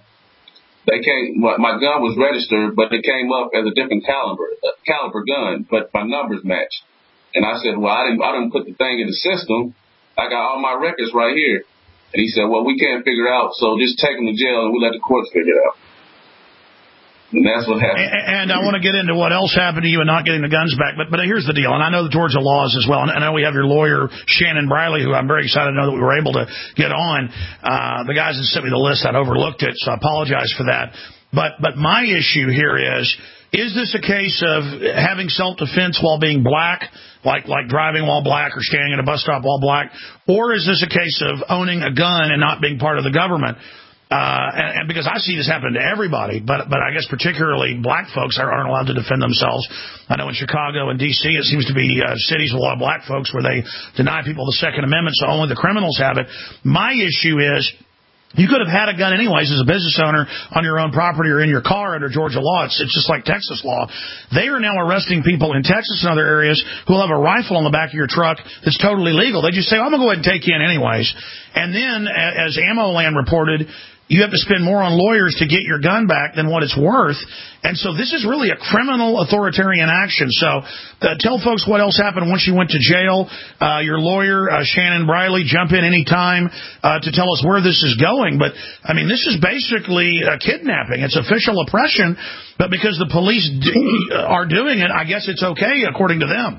my gun was registered, but it came up as a different caliber gun, but my numbers matched. And I said, well, I didn't put the thing in the system. I got all my records right here. And he said, well, we can't figure it out, so just take them to jail and we'll let the courts figure it out. And that's what happened. And I want to get into what else happened to you and not getting the guns back. But here's the deal. And I know the Georgia laws as well. And I know we have your lawyer, Shannon Briley, who I'm very excited to know that we were able to get on. The guys that sent me the list, I'd overlooked it, so I apologize for that. But my issue here is this a case of having self-defense while being black, like driving while black or standing at a bus stop while black? Or is this a case of owning a gun and not being part of the government? And because I see this happen to everybody, but I guess particularly black folks aren't allowed to defend themselves. I know in Chicago and D.C. it seems to be cities with a lot of black folks where they deny people the Second Amendment, so only the criminals have it. My issue is you could have had a gun anyways as a business owner on your own property or in your car under Georgia law. It's just like Texas law. They are now arresting people in Texas and other areas who will have a rifle on the back of your truck that's totally legal. They just say, I'm going to go ahead and take you in anyways. And then, as Ammo Land reported, you have to spend more on lawyers to get your gun back than what it's worth. And so this is really a criminal authoritarian action. So tell folks what else happened once you went to jail. Your lawyer, Shannon Briley, jump in any time to tell us where this is going. But, I mean, this is basically kidnapping. It's official oppression. But because the police are doing it, I guess it's okay according to them.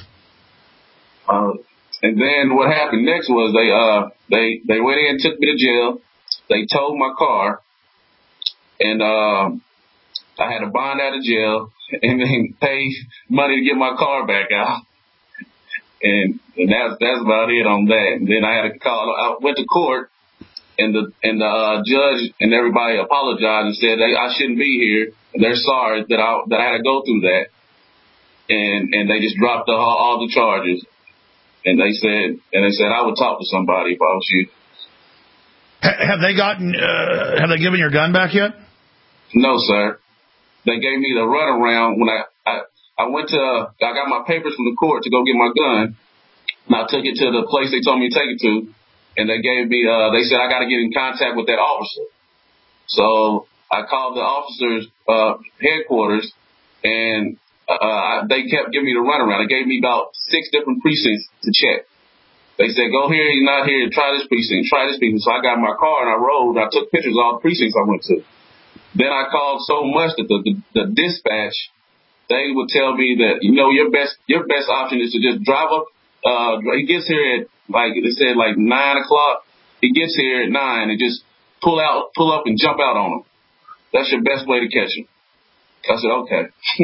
And then what happened next was they went in and took me to jail. They towed my car, and I had to bond out of jail and then pay money to get my car back out. And that's about it on that. And then I had to call. I went to court, and the judge and everybody apologized and said I shouldn't be here. And they're sorry that I had to go through that. And they just dropped all the charges. And they said I would talk to somebody if I was you. Have they given your gun back yet? No, sir. They gave me the runaround when I went to, I got my papers from the court to go get my gun, and I took it to the place they told me to take it to, and they gave me, they said I got to get in contact with that officer. So I called the officer's headquarters, and they kept giving me the runaround. They gave me about 6 different precincts to check. They said, go here, you're not here, try this precinct, try this precinct. So I got in my car and I rode, and I took pictures of all the precincts I went to. Then I called so much that the dispatch, they would tell me that, your best option is to just drive up. He gets here at, like they said, like 9 o'clock. He gets here at 9 and just pull up and jump out on him. That's your best way to catch him. I said, okay.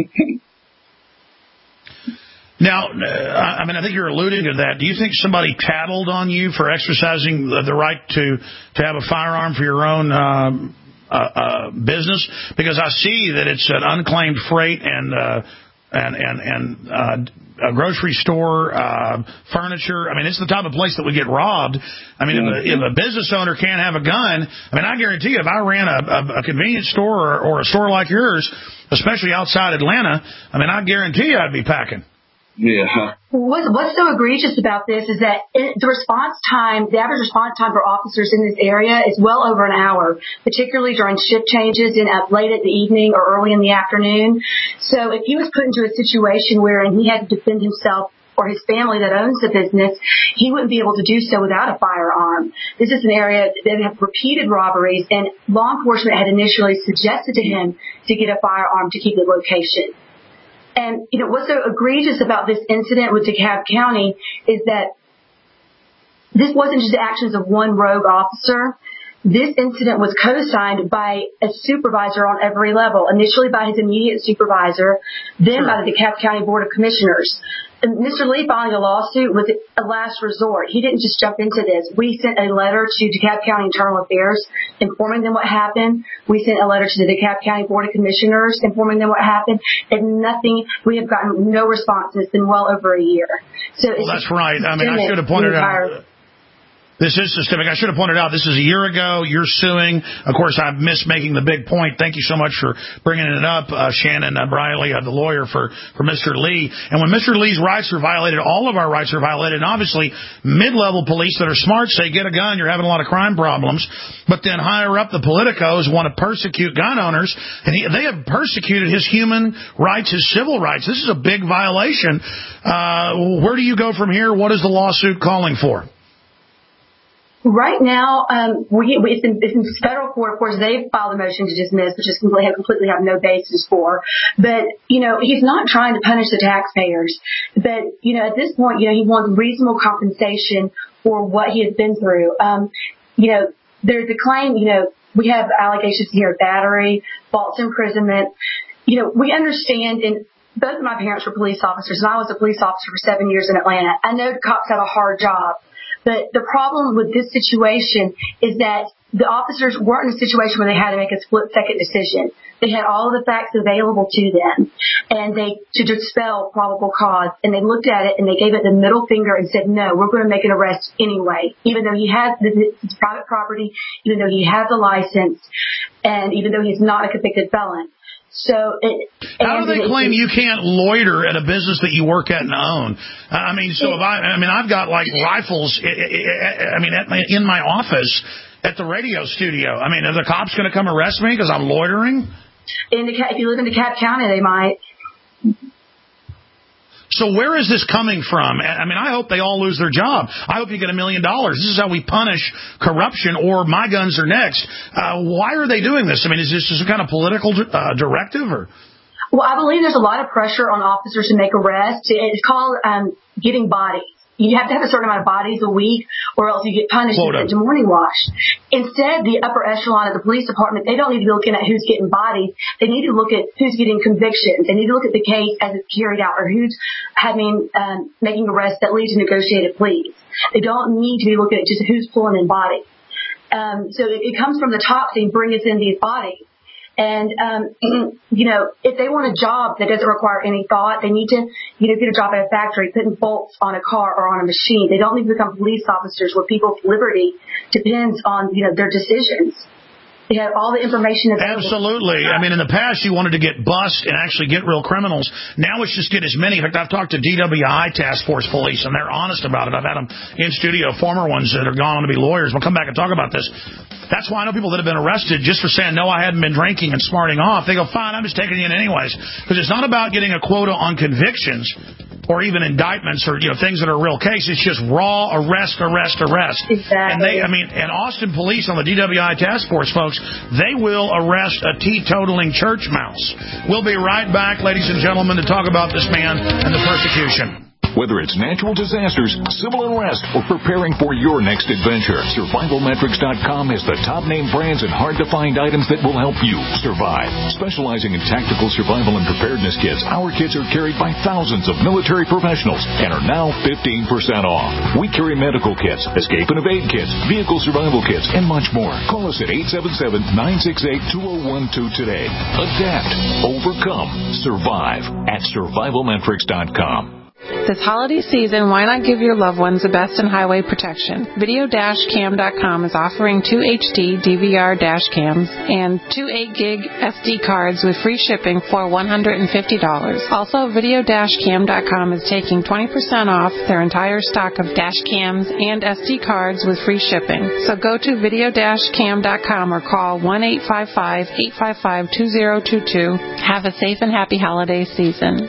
Now, I mean, I think you're alluding to that. Do you think somebody tattled on you for exercising the right to have a firearm for your own business? Because I see that it's an unclaimed freight and a grocery store, furniture. I mean, it's the type of place that would get robbed. I mean, if a business owner can't have a gun, I mean, I guarantee you, if I ran a convenience store or a store like yours, especially outside Atlanta, I mean, I guarantee you I'd be packing. Yeah. What's so egregious about this is that the average response time for officers in this area is well over an hour, particularly during shift changes in late at the evening or early in the afternoon. So if he was put into a situation wherein he had to defend himself or his family that owns the business, he wouldn't be able to do so without a firearm. This is an area that have repeated robberies, and law enforcement had initially suggested to him to get a firearm to keep the location. And, what's so egregious about this incident with DeKalb County is that this wasn't just the actions of one rogue officer. This incident was co-signed by a supervisor on every level, initially by his immediate supervisor, then by the DeKalb County Board of Commissioners. And Mr. Lee filing a lawsuit was a last resort. He didn't just jump into this. We sent a letter to DeKalb County Internal Affairs informing them what happened. We sent a letter to the DeKalb County Board of Commissioners informing them what happened. And we have gotten no response. It's been well over a year. So that's right. I mean, I should have pointed out. This is systemic. I should have pointed out this is a year ago. You're suing. Of course, I missed making the big point. Thank you so much for bringing it up, Shannon Briley, the lawyer for Mr. Lee. And when Mr. Lee's rights are violated, all of our rights are violated. And obviously, mid-level police that are smart say, get a gun, you're having a lot of crime problems. But then higher up, the politicos want to persecute gun owners. And they have persecuted his human rights, his civil rights. This is a big violation. Where do you go from here? What is the lawsuit calling for? Right now, it's in federal court. Of course, they've filed a motion to dismiss, which is completely have no basis for. But, he's not trying to punish the taxpayers. But, at this point, he wants reasonable compensation for what he has been through. There's a claim, we have allegations here of battery, false imprisonment. We understand, and both of my parents were police officers, and I was a police officer for 7 years in Atlanta. I know the cops have a hard job. But the problem with this situation is that the officers weren't in a situation where they had to make a split-second decision. They had all of the facts available to them, and to dispel probable cause. And they looked at it, and they gave it the middle finger and said, no, we're going to make an arrest anyway, even though he has his private property, even though he has a license, and even though he's not a convicted felon. So, how do they claim you can't loiter at a business that you work at and own? I mean, so I've got like rifles. In my office at the radio studio. I mean, are the cops going to come arrest me because I'm loitering? If you live in DeKalb County, they might. So where is this coming from? I mean, I hope they all lose their job. I hope you get $1 million. This is how we punish corruption, or my guns are next. Why are they doing this? I mean, is this some kind of political directive? Or? Well, I believe there's a lot of pressure on officers to make arrests. It's called getting bodies. You have to have a certain amount of bodies a week, or else you get punished and sent to morning wash. Instead, the upper echelon of the police department, they don't need to be looking at who's getting bodies. They need to look at who's getting convictions. They need to look at the case as it's carried out, or who's making arrests that lead to negotiated pleas. They don't need to be looking at just who's pulling in bodies. So it comes from the top saying, bring us in these bodies. And, if they want a job that doesn't require any thought, they need to, get a job at a factory, putting bolts on a car or on a machine. They don't need to become police officers where people's liberty depends on, their decisions. They have all the information available. Absolutely. I mean, in the past, you wanted to get bust and actually get real criminals. Now it's just get as many. In fact, I've talked to DWI task force police, and they're honest about it. I've had them in studio, former ones that are gone on to be lawyers. We'll come back and talk about this. That's why I know people that have been arrested just for saying, no, I hadn't been drinking and smarting off. They go, fine, I'm just taking you in anyways. Because it's not about getting a quota on convictions or even indictments or, things that are a real case. It's just raw arrest. Exactly. And Austin police on the DWI task force, folks, they will arrest a teetotaling church mouse. We'll be right back, ladies and gentlemen, to talk about this man and the persecution. Whether it's natural disasters, civil unrest, or preparing for your next adventure, SurvivalMetrics.com has the top name brands and hard-to-find items that will help you survive. Specializing in tactical survival and preparedness kits, our kits are carried by thousands of military professionals and are now 15% off. We carry medical kits, escape and evade kits, vehicle survival kits, and much more. Call us at 877-968-2012 today. Adapt, overcome, survive at SurvivalMetrics.com. This holiday season, why not give your loved ones the best in highway protection? Video-Cam.com is offering 2 HD DVR dash cams and 2 8-gig SD cards with free shipping for $150. Also, Video-Cam.com is taking 20% off their entire stock of dash cams and SD cards with free shipping. So go to Video-Cam.com or call 1-855-855-2022. Have a safe and happy holiday season.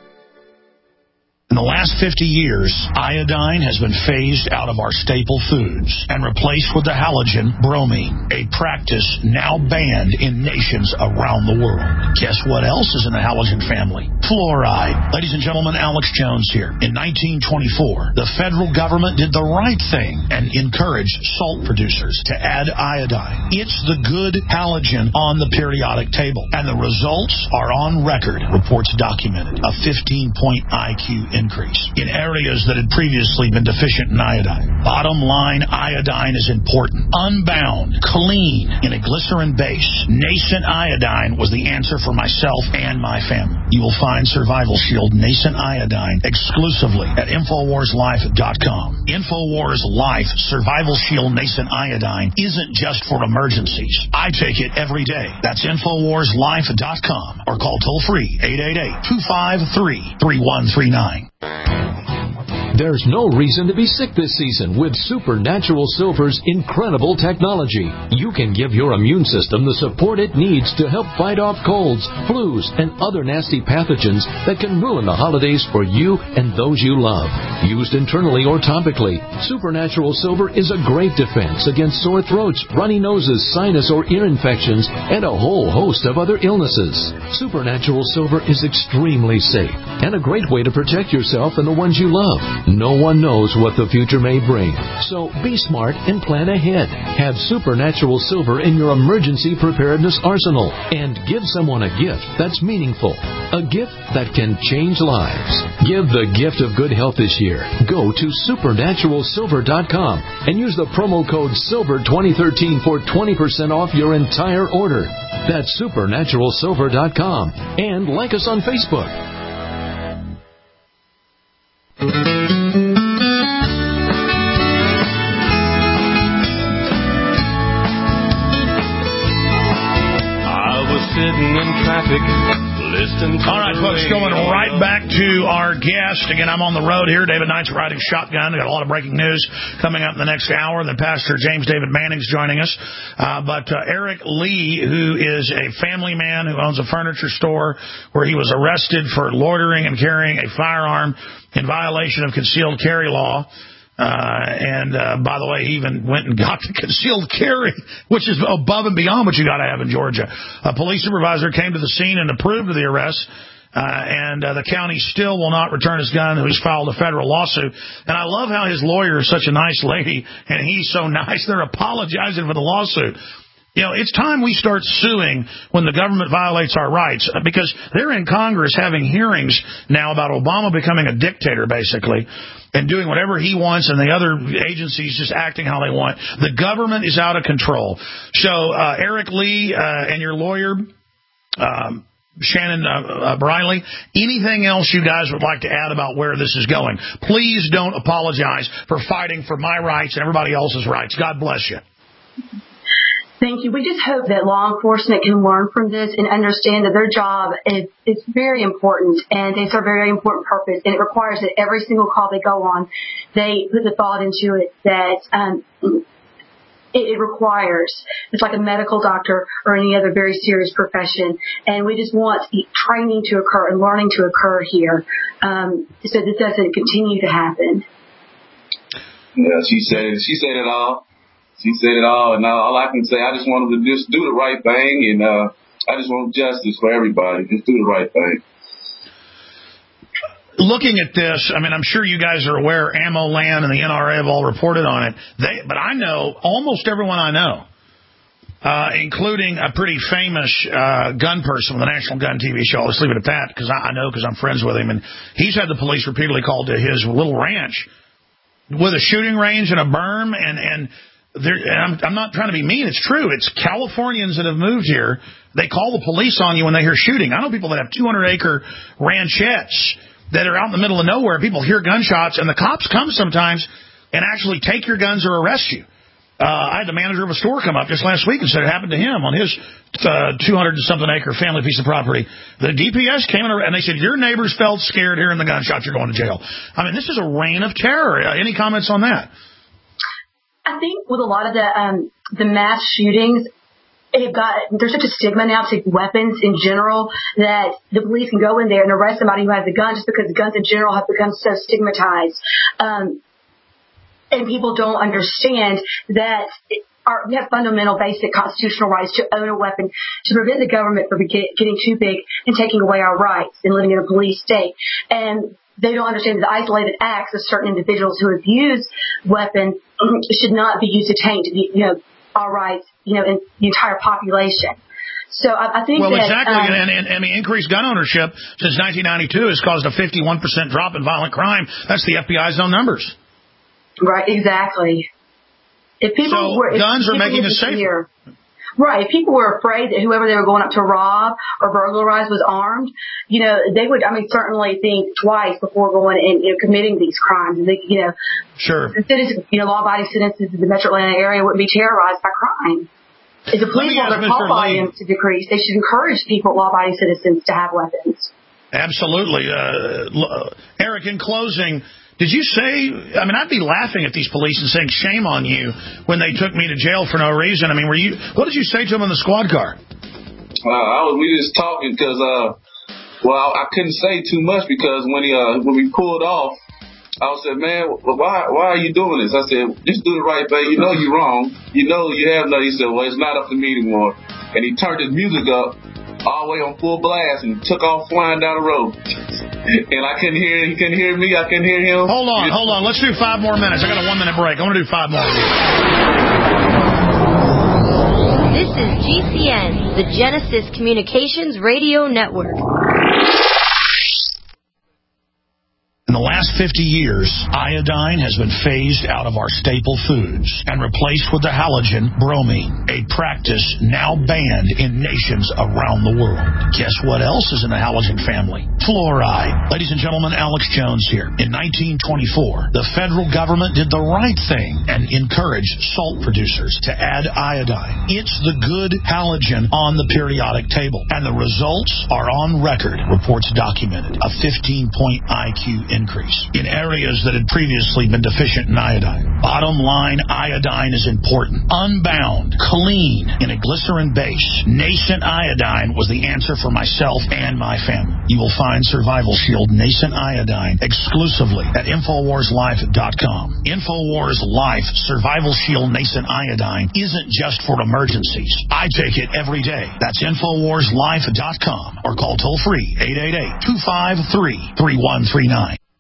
In the last 50 years, iodine has been phased out of our staple foods and replaced with the halogen bromine, a practice now banned in nations around the world. Guess what else is in the halogen family? Fluoride. Ladies and gentlemen, Alex Jones here. In 1924, the federal government did the right thing and encouraged salt producers to add iodine. It's the good halogen on the periodic table, and the results are on record. Reports documented a 15-point IQ increase in areas that had previously been deficient in iodine. Bottom line, iodine is important. Unbound, clean, in a glycerin base. Nascent iodine was the answer for myself and my family. You will find Survival Shield Nascent Iodine exclusively at InfoWarsLife.com. InfoWars Life Survival Shield Nascent Iodine isn't just for emergencies. I take it every day. That's InfoWarsLife.com or call toll-free 888-253-3139. There's no reason to be sick this season with Supernatural Silver's incredible technology. You can give your immune system the support it needs to help fight off colds, flus, and other nasty pathogens that can ruin the holidays for you and those you love. Used internally or topically, Supernatural Silver is a great defense against sore throats, runny noses, sinus or ear infections, and a whole host of other illnesses. Supernatural Silver is extremely safe and a great way to protect yourself and the ones you love. No one knows what the future may bring, so be smart and plan ahead. Have Supernatural Silver in your emergency preparedness arsenal and give someone a gift that's meaningful, a gift that can change lives. Give the gift of good health this year. Go to supernaturalsilver.com and use the promo code SILVER2013 for 20% off your entire order. That's supernaturalsilver.com, and like us on Facebook. I was sitting in traffic, listening to all right, folks, going right back to our guest. Again, I'm on the road here. David Knight's riding shotgun. We've got a lot of breaking news coming up in the next hour. Then Pastor James David Manning's joining us. But Eric Lee, who is a family man who owns a furniture store where he was arrested for loitering and carrying a firearm in violation of concealed carry law. By the way, he even went and got the concealed carry, which is above and beyond what you got to have in Georgia. A police supervisor came to the scene and approved of the arrest. The county still will not return his gun. He's filed a federal lawsuit. And I love how his lawyer is such a nice lady, and he's so nice. They're apologizing for the lawsuit. You know, it's time we start suing when the government violates our rights, because they're in Congress having hearings now about Obama becoming a dictator, basically, and doing whatever he wants, and the other agencies just acting how they want. The government is out of control. So, Eric Lee and your lawyer, Shannon Briley, anything else you guys would like to add about where this is going? Please don't apologize for fighting for my rights and everybody else's rights. God bless you. Thank you. We just hope that law enforcement can learn from this and understand that their job is very important, and they serve a very important purpose, and it requires that every single call they go on, they put the thought into it that it requires. It's like a medical doctor or any other very serious profession, and we just want training to occur and learning to occur here so this doesn't continue to happen. Yeah, she said it all. She said it all, and all I can say, I just want them to just do the right thing, and I just want justice for everybody. Just do the right thing. Looking at this, I mean, I'm sure you guys are aware, Ammo Land and the NRA have all reported on it. But I know almost everyone I know, including a pretty famous gun person with the National Gun TV show. I'll just leave it at that, because I know, because I'm friends with him. And he's had the police repeatedly called to his little ranch with a shooting range and a berm, and I'm not trying to be mean. It's true. It's Californians that have moved here. They call the police on you when they hear shooting. I know people that have 200-acre ranchettes that are out in the middle of nowhere. People hear gunshots, and the cops come sometimes and actually take your guns or arrest you. I had the manager of a store come up just last week and said it happened to him on his 200-something-acre family piece of property. The DPS came in and they said, your neighbors felt scared hearing the gunshots. You're going to jail. I mean, this is a reign of terror. Any comments on that? I think with a lot of the mass shootings, there's such a stigma now to weapons in general that the police can go in there and arrest somebody who has a gun just because guns in general have become so stigmatized. And people don't understand that we have fundamental, basic constitutional rights to own a weapon to prevent the government from getting too big and taking away our rights and living in a police state. And they don't understand the isolated acts of certain individuals who abuse weapons should not be used to taint, our rights, in the entire population. So I think exactly. And the increased gun ownership since 1992 has caused a 51% drop in violent crime. That's the FBI's own numbers. Right, exactly. Guns are making us safer. Right. If people were afraid that whoever they were going up to rob or burglarize was armed, they would, certainly think twice before going and committing these crimes. And sure. The citizens, law-abiding citizens in the Metro Atlanta area wouldn't be terrorized by crime. If the police want their call volumes to decrease, they should encourage people, law-abiding citizens, to have weapons. Absolutely. Eric, in closing, did you say, I'd be laughing at these police and saying shame on you when they took me to jail for no reason. What did you say to them in the squad car? We just talking because, I couldn't say too much because when we pulled off, I said, man, why are you doing this? I said, just do the right thing. You know you're wrong. You know you have nothing. He said, well, it's not up to me anymore. And he turned his music up all the way on full blast and took off flying down the road. And I couldn't hear, he couldn't hear me, I couldn't hear him. Hold on. Let's do 5 more minutes. I got a 1-minute break. I want to do 5 more. This is GCN, the Genesis Communications Radio Network. And In the last 50 years, iodine has been phased out of our staple foods and replaced with the halogen bromine, a practice now banned in nations around the world. Guess what else is in the halogen family? Fluoride. Ladies and gentlemen, Alex Jones here. In 1924, the federal government did the right thing and encouraged salt producers to add iodine. It's the good halogen on the periodic table, and the results are on record, reports documented. A 15-point IQ increase in areas that had previously been deficient in iodine. Bottom line, iodine is important. Unbound, clean, in a glycerin base. Nascent iodine was the answer for myself and my family. You will find Survival Shield Nascent Iodine exclusively at InfoWarsLife.com. InfoWars Life Survival Shield Nascent Iodine isn't just for emergencies. I take it every day. That's InfoWarsLife.com or call toll-free 888-253-3139.